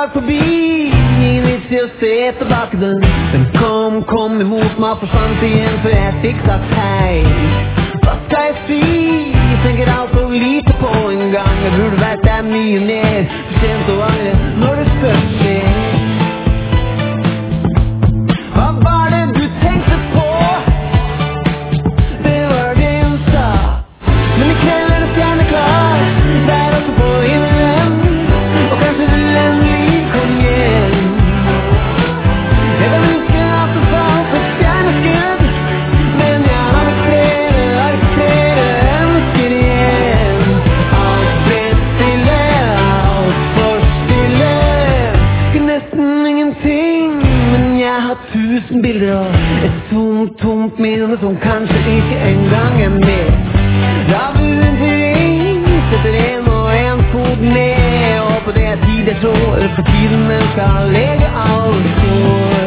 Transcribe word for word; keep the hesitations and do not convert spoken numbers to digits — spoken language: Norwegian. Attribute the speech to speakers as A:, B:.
A: dag forbi. Ingen vits i å se tilbake den. Den kom, kom imot meg, forsvant igjen før jeg fikk sagt hei. Hva skal jeg si? Tenker alt for lite på en gang. Jeg burde vet det er mye mer. For sent å angre når det først skjer. Hva var det du tenkte på? Det var det hun sa. Men i kveld er det stjerneklar. Det er også på himmelen. Og kanskje vil endelig komme igjen. Jeg kan huske at det falt et stjerneskudd. Men jeg har ikke flere, har ikke flere ønsker igjen. Alt ble stille, alt for stille. Husker nesten ingenting. Men jeg har tusen bilder og et tomt, tomt minne som kanskje ikke engang er med. Da buen til ring, setter en og en fot ned. Og på det er tid jeg tror, for tiden den skal lege alle sår.